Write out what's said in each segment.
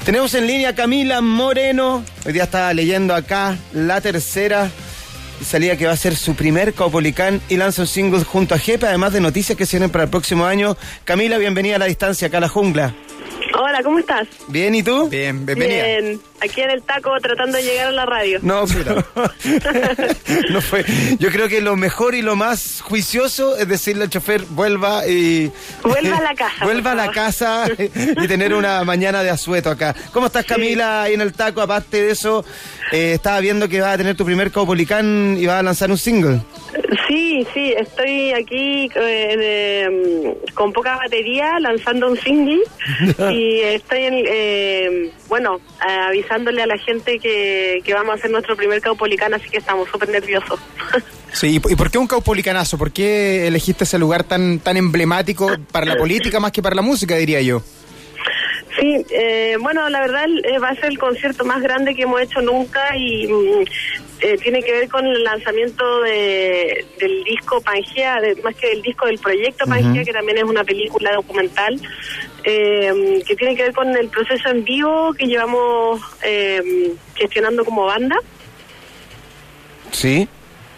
Tenemos en línea a Camila Moreno. Hoy día estaba leyendo acá la tercera. Salía que va a ser su primer Caupolicán y lanza un single junto a Jepe, además de noticias que se vienen para el próximo año. Camila, bienvenida a La Distancia, acá a La Jungla. Hola, ¿cómo estás? Bien, ¿y tú? Bien, bienvenida. Bien, aquí en el taco tratando de llegar a la radio. No, pero no fue. Yo creo que lo mejor y lo más juicioso es decirle al chofer, vuelva a la casa. Vuelva a la casa y tener una mañana de asueto acá. ¿Cómo estás, Camila, ahí en el taco? Aparte de eso, estaba viendo que vas a tener tu primer Caupolicán y vas a lanzar un single. Sí, estoy aquí con poca batería lanzando un single y estoy avisándole a la gente que vamos a hacer nuestro primer Caupolicán, así que estamos súper nerviosos. Sí, ¿y por qué un caupolicanazo? ¿Por qué elegiste ese lugar tan emblemático para la política más que para la música, diría yo? Sí, la verdad va a ser el concierto más grande que hemos hecho nunca y tiene que ver con el lanzamiento del disco Pangea, más que del disco del proyecto Pangea, que también es una película documental, que tiene que ver con el proceso en vivo que llevamos gestionando como banda. Sí.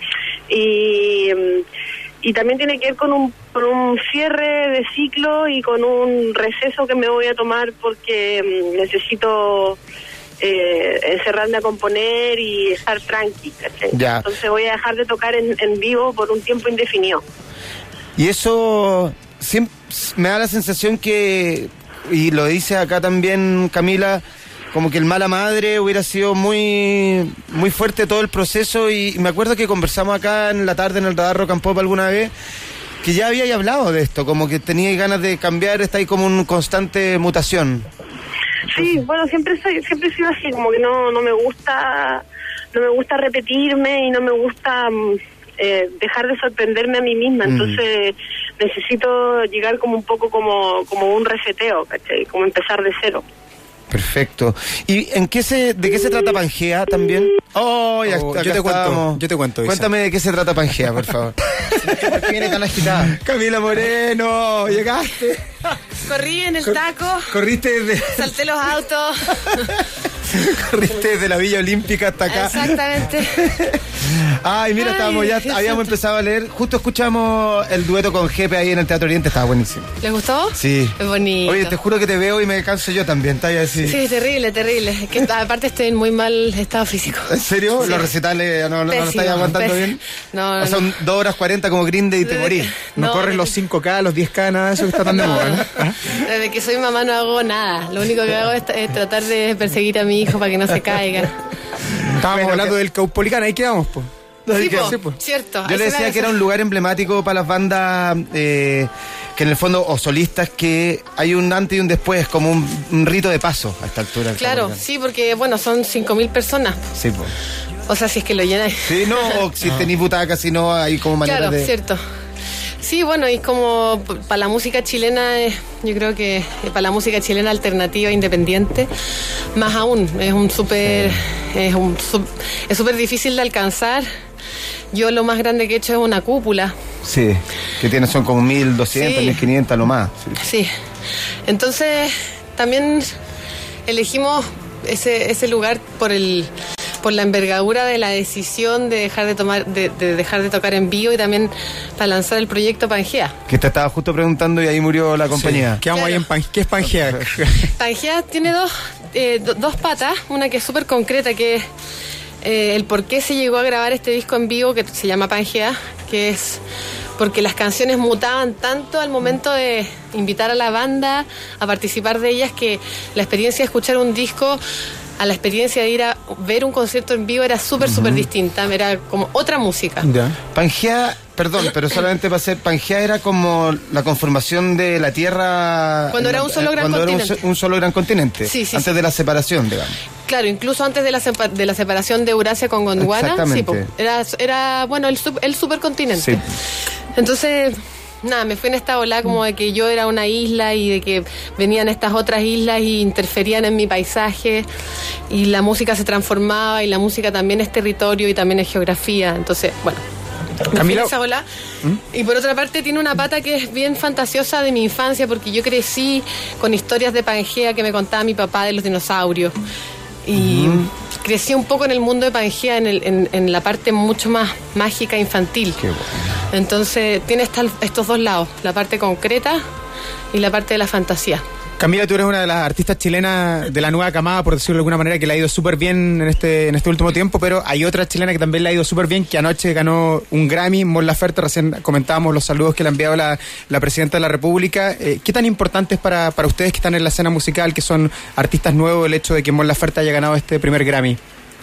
Y también tiene que ver con un cierre de ciclo y con un receso que me voy a tomar porque necesito encerrarme a componer y estar tranqui, ¿cachai? Ya. Entonces voy a dejar de tocar en vivo por un tiempo indefinido. Y eso siempre me da la sensación que, y lo dice acá también Camila, como que el Mala Madre hubiera sido muy muy fuerte todo el proceso, y me acuerdo que conversamos acá en la tarde en el Radar Rock and Pop alguna vez, que ya había hablado de esto, como que teníais ganas de cambiar, está ahí como en constante mutación. Sí, bueno, siempre he sido así, como que no me gusta repetirme y no me gusta dejar de sorprenderme a mí misma, entonces necesito llegar como un poco como un reseteo, ¿cachai? Como empezar de cero. Perfecto. ¿Y de qué se trata Pangea también? Yo te cuento. Cuéntame de qué se trata Pangea, por favor. ¿Por qué viene tan agitada? Camila Moreno, llegaste. Corrí en el taco. Corriste desde... Salté los autos. Corriste desde la Villa Olímpica hasta acá. Exactamente. Ay, mira, habíamos empezado a leer. Justo escuchamos el dueto con Jepe ahí en el Teatro Oriente, estaba buenísimo. ¿Les gustó? Sí. Es bonito. Oye, te juro que te veo y me canso yo también, ¿está? Así. Sí, terrible. Que aparte estoy en muy mal estado físico. ¿En serio? Sí. ¿Los recitales no lo estáis aguantando bien? No. Son 2 horas 40 como Green Day y te morís. No corres los 5K, los 10K, nada de eso que está tan de moda, ¿no? Desde que soy mamá no hago nada. Lo único que hago es tratar de perseguir a mi hijo para que no se caiga. Estábamos hablando del Caupolicán, ahí quedamos, pues. Sí, cierto. Yo le decía que era un lugar emblemático para las bandas que en el fondo, o solistas, que hay un antes y un después, como un rito de paso a esta altura. Claro, sí, porque son 5.000 personas. Sí, pues. O sea, si es que lo llenáis. Sí, no, o si tenéis butacas, si no, hay como manera claro, de... cierto. Sí, bueno, y como para la música chilena, yo creo que para la música chilena alternativa, independiente, más aún, es súper difícil de alcanzar. Yo lo más grande que he hecho es una cúpula. Sí, que son como 1.200, sí. 1.500 lo más. Sí. Entonces, también elegimos ese lugar por la envergadura de la decisión de dejar de tocar en vivo, y también para lanzar el proyecto Pangea. Que te estaba justo preguntando y ahí murió la compañía. Sí. Quedamos ahí en Pangea. ¿Qué es Pangea? Pangea tiene dos patas, una que es súper concreta, que es el por qué se llegó a grabar este disco en vivo, que se llama Pangea, que es porque las canciones mutaban tanto al momento de invitar a la banda a participar de ellas, que la experiencia de escuchar un disco a la experiencia de ir a ver un concierto en vivo era súper distinta, era como otra música. Ya. Pangea, perdón, pero solamente para ser, Pangea era como la conformación de la Tierra... Cuando era un solo gran continente. Era un solo gran continente, sí, antes de la separación, digamos. Claro, incluso antes de la separación de Eurasia con Gondwana. Exactamente. Sí, era el supercontinente. Sí. Entonces... Nada, me fui en esta ola como de que yo era una isla y de que venían estas otras islas y interferían en mi paisaje, y la música se transformaba, y la música también es territorio y también es geografía. Entonces, bueno, Camila. Esa ola. Y por otra parte tiene una pata que es bien fantasiosa de mi infancia, porque yo crecí con historias de Pangea que me contaba mi papá de los dinosaurios. Y crecí un poco en el mundo de Pangea, en la parte mucho más mágica infantil. Qué bueno. Entonces tiene estos dos lados, la parte concreta y la parte de la fantasía. Camila, tú eres una de las artistas chilenas de la nueva camada, por decirlo de alguna manera, que le ha ido súper bien en este último tiempo, pero hay otra chilena que también le ha ido súper bien, que anoche ganó un Grammy, Mon Laferte. Recién comentábamos los saludos que le ha enviado la Presidenta de la República. ¿Qué tan importante es para ustedes que están en la escena musical, que son artistas nuevos, el hecho de que Mon Laferte haya ganado este primer Grammy?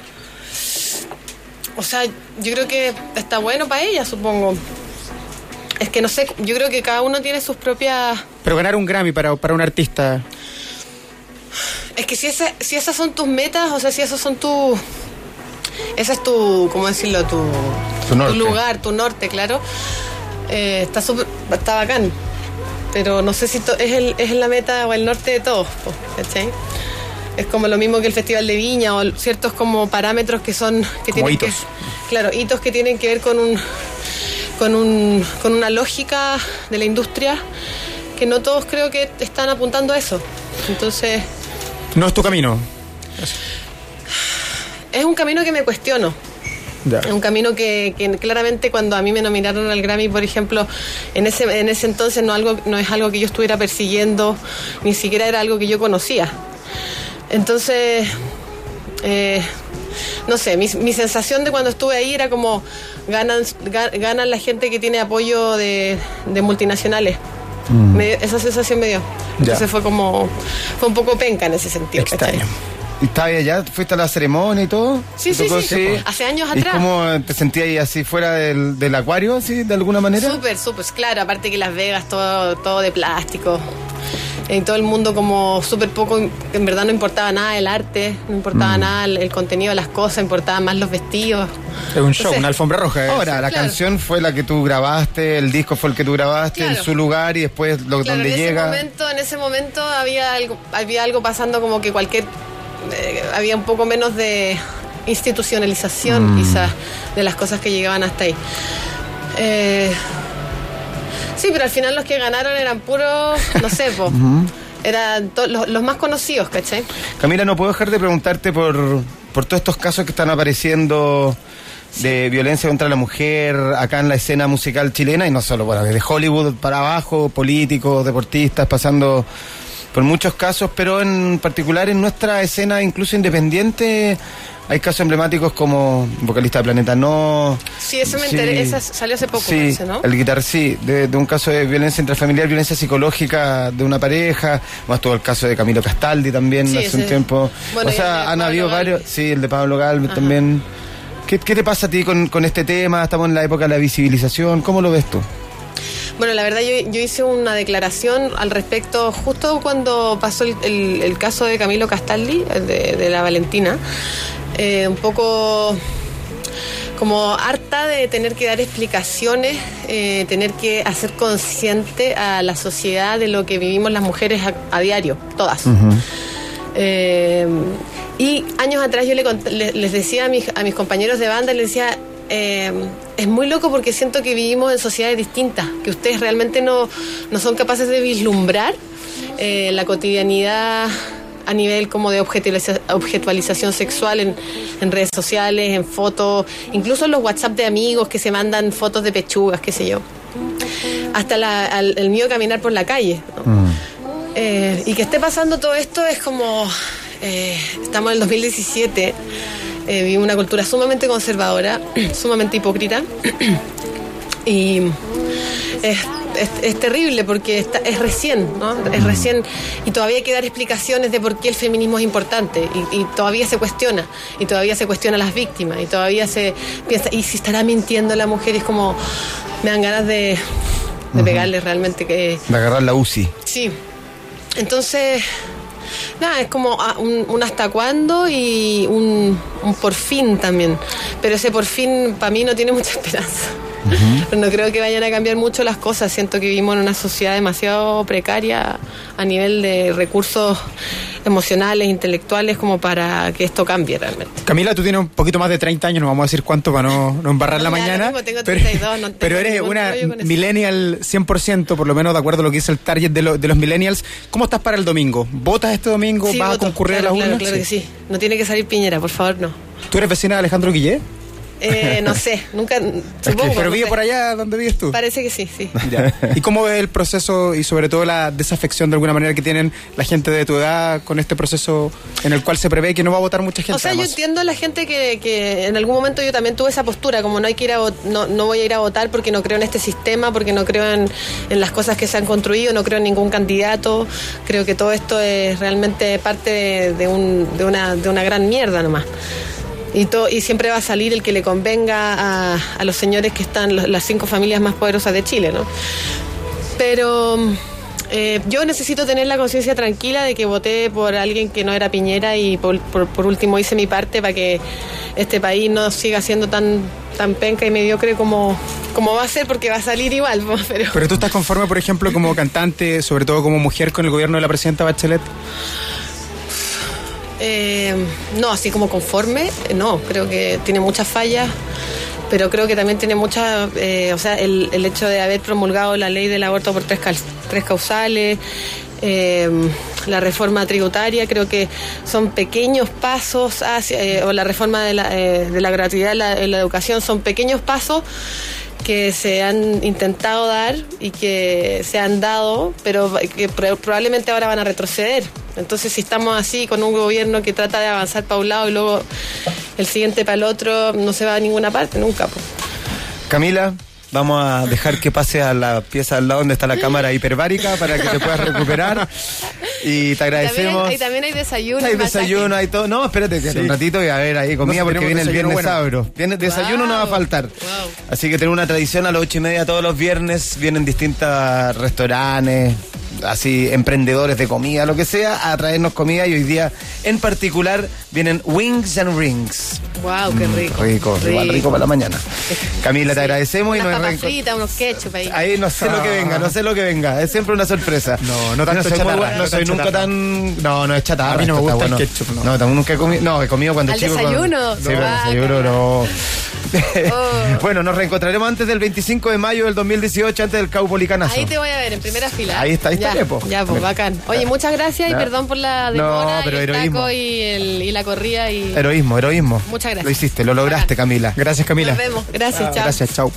O sea, yo creo que está bueno para ella, supongo. Es que no sé, yo creo que cada uno tiene sus propias... Pero ganar un Grammy para un artista... Es que si esas son tus metas, o sea, si esos son tus... Ese es tu, ¿cómo decirlo? Tu lugar, tu norte, claro. Está bacán. Pero no sé si es la meta o el norte de todos, ¿cachai? Es como lo mismo que el Festival de Viña o ciertos como parámetros que son... que como tienen hitos. Claro, hitos que tienen que ver con una lógica de la industria que no todos creo que están apuntando a eso. Entonces... No es tu camino. Es un camino que me cuestiono. Ya. Es un camino que claramente cuando a mí me nominaron al Grammy, por ejemplo, en ese entonces no es algo que yo estuviera persiguiendo, ni siquiera era algo que yo conocía. Entonces, no sé, mi sensación de cuando estuve ahí era como ganan la gente que tiene apoyo de multinacionales. Esa sensación me dio. Entonces fue un poco penca en ese sentido. Extraño. ¿Cachai? ¿Y estabas allá? ¿Fuiste a la ceremonia y todo? Sí, ¿Te tocó? sí. Hace años ¿Y atrás. cómo te sentías ahí así fuera del acuario, así, de alguna manera? Súper, claro. Aparte que Las Vegas, todo de plástico. Y todo el mundo como súper poco, en verdad no importaba nada el arte, no importaba nada el contenido de las cosas, importaban más los vestidos. Es un show, Entonces, una alfombra roja. Ahora, la canción fue la que tú grabaste, el disco fue el que tú grabaste Claro. en su lugar y después donde llega. En ese momento había algo pasando como que había un poco menos de institucionalización quizás de las cosas que llegaban hasta ahí. Sí, pero al final los que ganaron eran puros, no sé, eran los más conocidos, ¿cachai? Camila, no puedo dejar de preguntarte por todos estos casos que están apareciendo de violencia contra la mujer acá en la escena musical chilena, y no solo, bueno, desde Hollywood para abajo, políticos, deportistas, pasando por muchos casos, pero en particular en nuestra escena incluso independiente hay casos emblemáticos como vocalista de Planeta No. Sí, eso me enteré, esa salió hace poco, Sí, parece, ¿no? el guitar, sí, de un caso de violencia intrafamiliar, violencia psicológica de una pareja, más todo el caso de Camilo Castaldi también Sí, hace un ese. tiempo. Bueno, o y sea, el de han Pablo habido Galvez. varios, sí, el de Pablo Galvez también. ¿Qué te pasa a ti con este tema? Estamos en la época de la visibilización, ¿cómo lo ves tú? Bueno, la verdad yo hice una declaración al respecto justo cuando pasó el caso de Camilo Castaldi, de la Valentina. Un poco como harta de tener que dar explicaciones, tener que hacer consciente a la sociedad de lo que vivimos las mujeres a diario, todas. Y años atrás yo les decía a mis compañeros de banda, les decía, es muy loco porque siento que vivimos en sociedades distintas, que ustedes realmente no son capaces de vislumbrar la cotidianidad a nivel como de objetualización sexual en redes sociales, en fotos, incluso en los WhatsApp de amigos que se mandan fotos de pechugas, qué sé yo. Hasta el mío caminar por la calle, ¿no? Y que esté pasando todo esto es como... estamos en el 2017, vivimos una cultura sumamente conservadora, sumamente hipócrita, y es terrible porque es recién, ¿no? Es recién, y todavía hay que dar explicaciones de por qué el feminismo es importante, y todavía se cuestiona, y todavía se cuestiona a las víctimas, y todavía se piensa, ¿y si estará mintiendo la mujer? Es como, me dan ganas de pegarle realmente que... De agarrar la UCI. Sí. Entonces, nada, es como un hasta cuándo y un por fin también. Pero ese por fin para mí no tiene mucha esperanza. No creo que vayan a cambiar mucho las cosas. Siento que vivimos en una sociedad demasiado precaria a nivel de recursos emocionales, intelectuales, como para que esto cambie realmente. Camila, tú tienes un poquito más de 30 años, no vamos a decir cuánto para no embarrar la mañana. Tengo 32, pero eres una millennial 100%, por lo menos de acuerdo a lo que dice el target de los millennials. ¿Cómo estás para el domingo? ¿Votas este domingo? Sí, ¿Vas voto, a concurrir a las urnas? Claro que sí. No tiene que salir Piñera, por favor, no. ¿Tú eres vecina de Alejandro Guillé? No sé, nunca, supongo. Pero no vive sé. por allá donde vives tú. Parece que sí. Ya. ¿Y cómo ves el proceso y sobre todo la desafección de alguna manera que tienen la gente de tu edad con este proceso en el cual se prevé que no va a votar mucha gente? O sea, además. yo entiendo a la gente que en algún momento yo también tuve esa postura, como no hay que ir a no voy a ir a votar porque no creo en este sistema, porque no creo en las cosas que se han construido, no creo en ningún candidato. Creo que todo esto es realmente parte de una gran mierda nomás. Y siempre va a salir el que le convenga a los señores que están, las 5 familias más poderosas de Chile, ¿no? Pero yo necesito tener la conciencia tranquila de que voté por alguien que no era Piñera y por último hice mi parte para que este país no siga siendo tan penca y mediocre como va a ser, porque va a salir igual. Pero tú estás conforme, por ejemplo, como cantante, sobre todo como mujer, con el gobierno de la presidenta Bachelet. No, así como conforme, no, creo que tiene muchas fallas, pero creo que también tiene muchas, o sea, el hecho de haber promulgado la ley del aborto por tres causales, la reforma tributaria, creo que son pequeños pasos hacia, o la reforma de la gratuidad en la educación, son pequeños pasos que se han intentado dar y que se han dado, pero que probablemente ahora van a retroceder. Entonces, si estamos así con un gobierno que trata de avanzar para un lado y luego el siguiente para el otro, no se va a ninguna parte nunca. Camila, vamos a dejar que pase a la pieza al lado donde está la cámara hiperbárica para que te puedas recuperar. Y te agradecemos. Y también hay desayuno. Hay desayuno, hay todo. No, espérate, que un ratito voy a ver ahí comida, porque viene el viernes sabro. Desayuno no va a faltar. Wow. Así que tenemos una tradición a las 8:30 todos los viernes. Vienen distintos restaurantes, así emprendedores de comida, lo que sea, a traernos comida. Y hoy día, en particular, vienen Wings and Rings. Wow, qué rico. Rico, igual rico para la mañana. Camila, te agradecemos. Unas y nos papas fritas, unos ketchup ahí. Ahí no sé lo que venga. Es siempre una sorpresa. No tanto chatarra. No soy nunca tan... No es chatarra. A mí no me gusta el ketchup, no. Nunca he comido... No, he comido cuando ¿Al chico. desayuno? Sí, pero desayuno no. Bueno, nos reencontraremos antes del 25 de mayo del 2018, antes del Caupolicanazo. Ahí te voy a ver, en primera fila. Ahí está, po. Ya, pues, bacán. Oye, muchas gracias y perdón por la demora, pero y el heroísmo. taco y la corrida. Heroísmo. Muchas gracias. Lo hiciste, lo lograste, Camila. Gracias, Camila. Nos vemos. Gracias, chao. Gracias, chao.